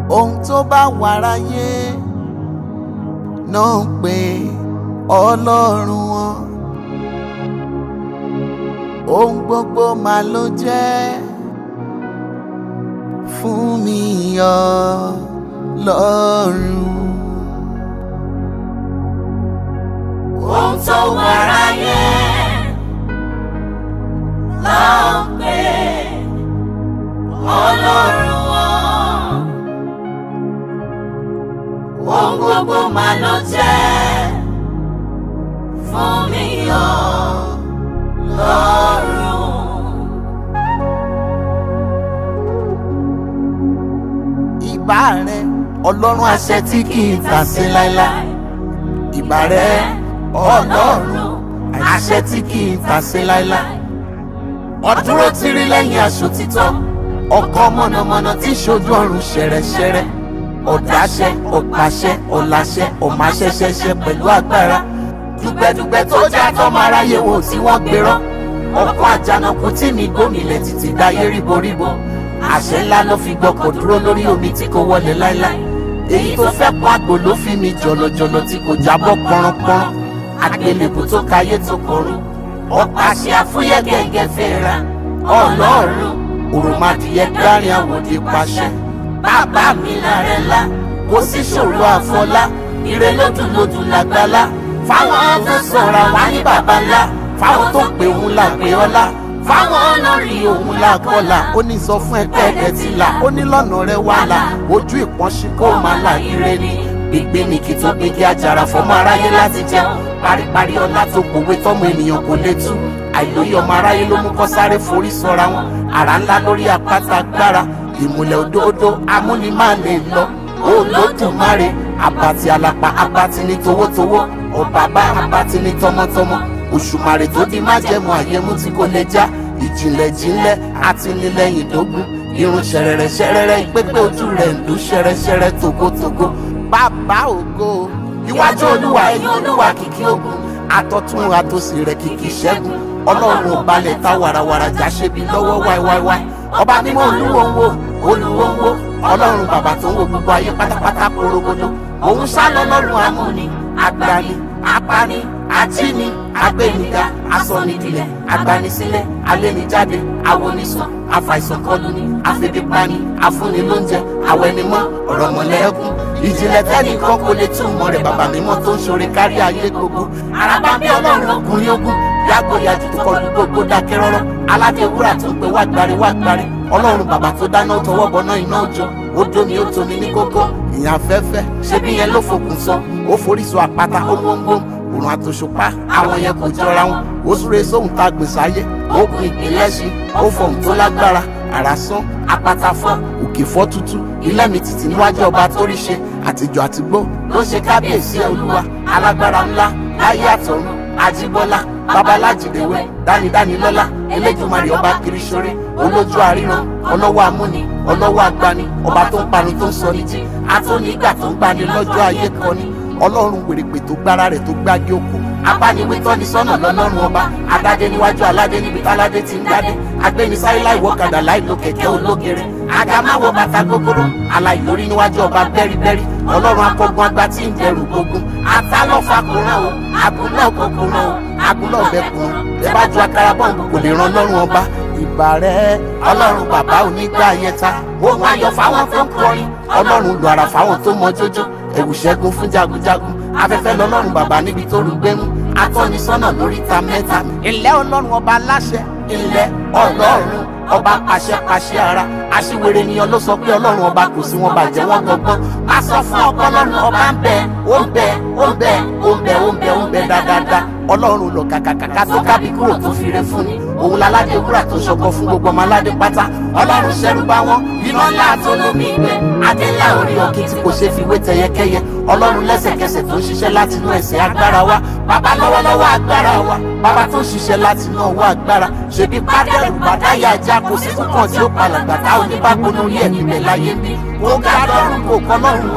ohun tó bá wà ráyé náà ń pè Ọlọ́run wọn. Ohun gbogbo mà ló jẹ́ fún mi Ọlọ́run. Ohun tó wà ráyé náà ń pè Ọlọ́run wọn. Ohun gbogbo mà ló jẹ́ fún mi Ọlọ́run. Ìbà rẹ Ọlọ́run àṣẹ tí kì í tàsé láéláé. Ìbà rẹ Ọlọ́run àṣẹ tí kì í tàsé láéláé. Ọdúró tìrí lẹ́yìn aṣọ títọ́, ọkọ̀ mọ̀nàmọ́ná tí ṣojú ọ̀run ṣẹ̀rẹ̀ṣẹ̀rẹ̀. Ọ̀dáṣẹ́, ọ̀pàṣẹ, ọ̀làṣẹ, ọ̀máṣẹ́ṣẹ́ṣẹ́ pẹ̀lú agbára. Dùgbẹ̀dùgbẹ̀ tó já tọ́mọ aráyé wò tí wọ́n gbérọ́. Ọkọ̀ àjànàkú tí mi gómìnlẹ̀ títí dáyé ríboríbo. Àṣẹ ńlá ló fi gbọ́kọ̀ dúró lórí omi tí kò wọlé láéláé. Èyí tó fẹ́ pọ́n àgbò ló fi mi jọ̀lọ̀jọ̀lọ̀ tí kò jábọ́ pọ́nrọ́pọ́nrọ́. Àgbélébù tó kayé tó kọrùn. Ọ̀pàṣẹ àfúyẹ́ gẹ́gẹ́ fẹ́ra. Ọlọ́run òròmọdìyẹ gbárin àwòdì pàṣẹ. Bàbá mi lára ńlá, kò sí ṣòro àfọlá. Ire lódùlódù làgbàlá. Fáwọn tó sọ̀rọ̀ wá ní bàbá ńlá. Fáwọn tó pè òun là pé ọlá. Fáwọn olórí òun là kọlà. Ó ní sọ fún ẹgbẹ́ ẹ̀dẹ̀ ti là. Ó ní lọ́nà rẹ̀ wà là. Ojú ìpọ́nṣí kó máa là ire ni. Gbígbé ni kì tó gbégi àjàrà fọmọ aráyé láti jẹun. Paríparí ọlá tó pòwe tọ́mọ ènìyàn kò lè tú. Àìlóye ọmọ aráyé ló mú kọ́ sáré forí sọra wọn. Àrà ńlá lórí àpáta agbára. Ìmùlẹ̀ òdòdó amúnimáàlè lọ. Olódùmarè abati alapa abati ní towótowó. Ọ̀bàbá abati ní tọmọtọmọ. Òṣùmàrè tó di májẹ̀mú àyẹ̀mú tí kò lè já. Ìjìnlẹ̀ jìnlẹ̀ àtinilẹ́yìn dógún. Irun ṣẹ̀rẹ̀rẹ̀ ṣẹ̀rẹ̀rẹ̀ ìpépé ojú rẹ̀ ń lù ṣẹ̀rẹ̀ṣẹ̀rẹ̀ tògótògó. Bàbá ògo iwájú Olúwa ẹ̀yìn Olúwa kìkì ogun. Àtọ̀tún àtòsì rẹ̀ kìkì ṣẹ́gun. Ọlọ́run ò balẹ̀ ta wàràwàrà já ṣe bí lọ́wọ́ wáíwáíwáí. Ọba mímọ́ olúwo ń wò olúwo ń wò. Ọlọ́run bàbá tó ń wo gbogbo ayé pátápátá porogodo. Òun sá lọ́lọ́run amúni agbani apani ajíni agbẹniga asọnidilẹ̀ agbanisílẹ̀ alẹ́nijáde awonisàn afàìsànkọlùni afẹ́bípani afúnilóúnjẹ awẹnimọ́ ọ̀rọ̀mọlẹ́kùn. Ìjìnlẹ̀ tẹ́nìkan kò lè túmọ̀ rẹ̀ bàbá mímọ́ tó ń ṣoore kárí ayé gbogbo. Àràbà bí Ọlọ́run ọkùnrin ogun yàgòyàjù tó kọlu gbogbo dákẹ́ rọ́rọ́. Aládé wúrà tó ń pe wágbárí wágbárí. Ọlọ́run bàbá tó dáná tọwọ́ bọná iná òjò. Ó dómi ó tomi ní kókó. Ìyàn afẹ́fẹ́ ṣe bí yẹn ló fòkùn sọ. Ó forí sọ àpáta ó gbóngbóng. Òrùn àtòṣùpá àwọn yẹn kò jọra wọn. Ó súre sóhun tá a gbèsè ayé. Ó gun ìpínlẹ̀ ṣin. Ó fọhùn tó lágbára. Àrá sán àpáta fọ́ òkè fọ́ tútù. Ilẹ̀ mi tìtì níwájú ọba tó rí ṣe. Àtijọ́ àtìgbó ló ṣe kábíyèsí Olúwa. Alágbára ńlá láyé àtọ̀run. Ajíbọ́lá babalájídéwé dánidánilọ́lá Elédùmarè ọba kiriṣore. Olójú àríran ọlọ́wọ́ amúni ọlọ́wọ́ agbani. Ọba tó ń parun tó ń sọ ní jí. Atóni ìgbà tó ń gbani lọ́jọ́ ayé kọ́ni. Ọlọ́run wèrèpè tó gbára rẹ̀ tó gbági okú. Abániwé tọ́ni sọ́nà lọ́lọ́run ọba. Adádé níwájú aládé níbi táládé ti ń dádé. Agbénisáyé láì wọ́kadà láì lo kẹ̀kẹ́ ológere. Àgàmáwọ̀ bàtà gogoro. Aláìlórí níwájú ọba bẹ́rìbẹ́rì. Ọlọ́run akọgun agbá tí ń dẹrù gbógun. Àtàlọ́fà kò rán o. Àgùnlọ́ kò rán o. Àgùnlọ́ ọ̀bẹ kò rán. Ẹ bá ju akara bọ́ǹbù kò lè ran Ọlọ́run ọba. Ìbà rẹ̀ Ọlọ́run bàbá onígbà yẹta. Ohun ayọ̀ fáwọn tó ń kọrin. Ọlọ́run lu ara fáwọn tó mọ jójó. Ẹ̀wù ṣẹ́gun fún jagunjagun. Afẹ́fẹ́ lọ́lọ́run bàbá níbi tó rúgbẹ́mú. Atọ́nisọ́nà lóríta mẹ́ta. Ilẹ̀ Ọlọ́run ọba aláṣẹ. Ilẹ̀ Ọlọ́run ọba pàṣẹpàṣẹ ara. Aṣiwèrè ènìyàn ló sọ pé Ọlọ́run ọba kò sí wọn bàjẹ́ wọn gbọgbọ́n. A sọ fún ọkọ Ọlọ́run ọba ń bẹ ó ń bẹ ó ń bẹ ó ń bẹ ó ń bẹ ó ń bẹ dáadáa. Ọlọ́run lọ kàkàkàkà tó kábí kúrò tó fire fún ni. Òun láládé wúrà tó ṣọkọ fún gbogbo ọmọ aládé pátá. Ọlọ́run ṣẹrú bá wọn iná ńlá tó lómi ìgbẹ́. Adé ńlá orí ọ̀kì tí kò ṣe fi wé tẹyẹkẹyẹ. Ọlọ́run lẹ́sẹ̀kẹsẹ̀ tó ń ṣiṣẹ́ láti inú ẹsẹ̀ agbára wa. Bàbá lọ́wọ́lọ́wọ́ agbára wa. Bàbá tó ń ṣiṣẹ́ láti inú ọwọ́ agbára. Ṣèbí pádẹ́rù bàdáyà ajá kò sí fún kan tí ó palàgbà táwọn oníbàgbọ́n lórí ẹ̀ níbẹ̀ láyé ń bí. Ó ga lọ́rùn kò kọ́ lọ́rùn ọba.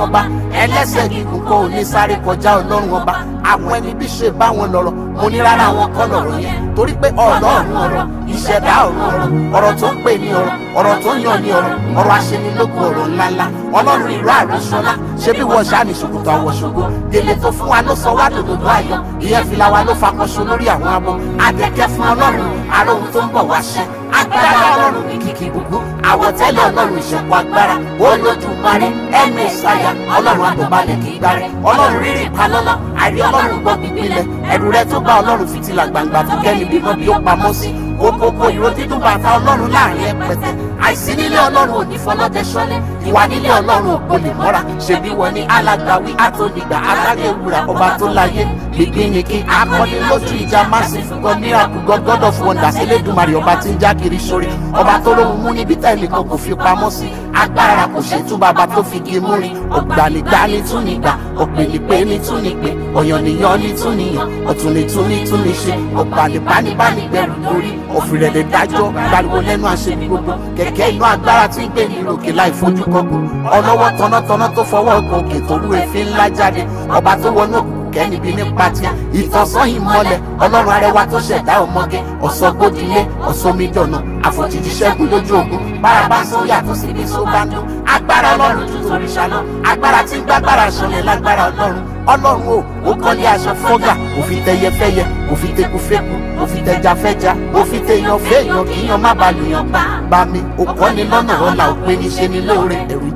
ẹlẹ́sẹ̀ gígùn kò ní sáré kọjá ọlọ́run ọba. Àwọn ẹni bí ṣe bá wọn lọ́rọ̀, mo ní rárá wọn kọ́ lọ́rọ̀ yẹn. Torí pé ọlọ́run ọ̀rọ̀, ìṣẹ̀dá ọ̀rọ̀ tó ń pè ní ọ̀rọ̀ tó ń yàn ní ọ̀rọ̀ aṣenilógo ọ̀rọ̀ ńláńlá. Ọlọ́run ìró àròsọ́lá, ṣé bí wọ́n ṣáà ní ṣòkòtò àwọ̀ ṣògo. Gèlè tó fún wa ló sọ wá dòdòdó ayọ̀, ìyẹn fìlà wa ló fakọṣọ lórí àwọn abo. Adẹ́kẹ́ fún ọlọ́run, àrò ohun tó ń bọ̀ wá ṣẹ. Agbára ọlọ́run ní kìkì gbogbo, àwọ̀tẹ́lẹ̀ ọlọ́run ìṣẹ̀kù agbára. Olódùmarè ẹ̀mí ìsáyà, ọlọ́run àdọ̀balẹ̀ kì í gbáre. Ọlọ́run rírì palọ́lọ́, àrí ọlọ́run gbọ́ gbígbílẹ̀. Ẹ̀rù rẹ tó bá ọlọ́run fìtílà gbangba tó kẹ́ni bímọ bí ó pamọ́ sí. Kókókó ìró dídùn bàtà ọlọ́run láàrin ẹpẹtẹ. Àìsí nílé ọlọ́run ò ní fọlọ́dẹ ṣọ́lẹ̀. Ìwà nílé ọlọ́run ò gbolè mọ́ra. Ṣebí wọ́n ní alágbàwí àtònígbà alágẹ̀wúrà ọba tó láyé. Bìgbìnìkì akọni lójú ìjà massive God miracle God of wonders Elédùmarè ọba tí ń já kiri sórí. Ọba tó lóhun mú níbi tẹ́lẹ̀ kan kò fi pamọ́ sí. Agbára kò ṣètú bàbá tó fi gé mú rin. Ògbànigbàni tún nígbà, òpèlépè ní tún nípè, ọ̀yànnìyàn ní tún níyàn, ọ̀túnìtúni tún ní ṣe, ọ̀gbànigbàni gbẹ̀rù lórí. Òfìrẹ̀lẹ̀ dájọ́ gbariwo lẹ́nu àṣẹbí gbogbo. Kẹ̀kẹ́ inú agbára tí ń gbé ní òkè láì fojú kọ́kọ́. Ọlọ́wọ́ tọ́nátọ́ná tó fọwọ́ ọkọ̀ òkè tó rú èéfín ńlá jáde. Ọba tó wọnú òkùnkùn kẹ́nibi nípa tiẹ̀. Ìtọ́sán ìmọ́lẹ̀ ọlọ́run arẹwà tó ṣẹ̀dá ọmọge. Ọ̀sọ́gbódìlé ọ̀sọ́mídọ̀nà àfòjìjì ṣẹ́gun lójú ogun. Bárabá sọ yàtọ̀ sí ibi tó bá ń dún. Agbára ọlọ́run ju toríṣà lọ. Agbára tí ń gbàgbára ṣọlẹ̀ lágbára ọlọ́run. Ọlọ́run ó kọ́lé aṣọ fọ́gà, ó fi tẹyẹ fẹ́yẹ, ó fi teku fẹ́ku, ó fi tẹja fẹ́ja, ó fi tẹyàn fẹ́yàn kíyàn má ba lùyàn bá mi. Ó kọ́ni lọ́nà ọ̀la òpin ní ṣe ni lóore. Ẹ̀rù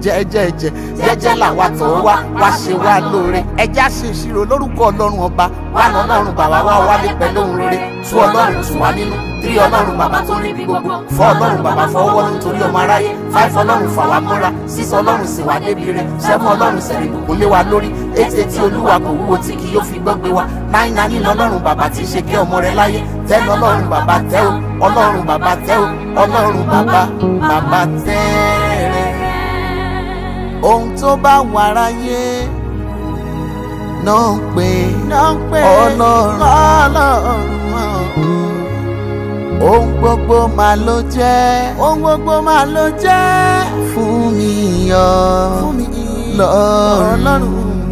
jẹ́jẹ́ làwa tọ̀ wá ṣe wá lóore. Ẹja ṣe ìṣirò lórúkọ ọlọ́run ọba. Wà lọ́lọ́run bàbá wá wálé pẹ̀lú ohun rere. Tú ọlọ́run tù wá nínú. 3 ọlọ́run bàbá tó rí bí gbogbo. 4 ọlọ́run bàbá fọwọ́ nítorí ọmọ aráyé. 5 ọlọ́run fà wá mọ́ra. 6 ọlọ́run sì wá débi rẹ̀. 7 ọlọ́run sẹ̀rẹ̀ ìbùkún lé wa lórí. 8 etí olúwa kò wúwo tí kì yóò fi gbọ́gbé wa. 9 ní ọlọ́run bàbá tí ṣe kẹ́ ọmọ rẹ̀ láyé. 10 ọlọ́run bàbá tẹ́ o, ọlọ́run bàbá tẹ́ o, ọlọ́run bàbá tẹ́ rẹ̀. Ohun tó bá wà ráyé náà ń pè ọlọ́run. Ohun gbogbo máa ló jẹ́ fún mi lọ́run.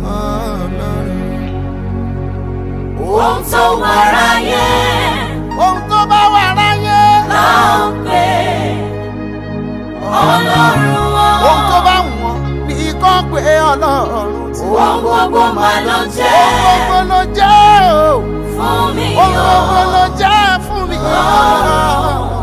Ohun tó wà ráyé, Ohun tó bá wà ráyé là ń pè ọlọ́run wọn. ohun tó bá wù wọ́n ní kó pé ọlọ́run. Ohun gbogbo máa ló jẹ́ Ohun gbogbo ló jẹ́ o. fún mi Ohun gbogbo ló jẹ́ fún mi.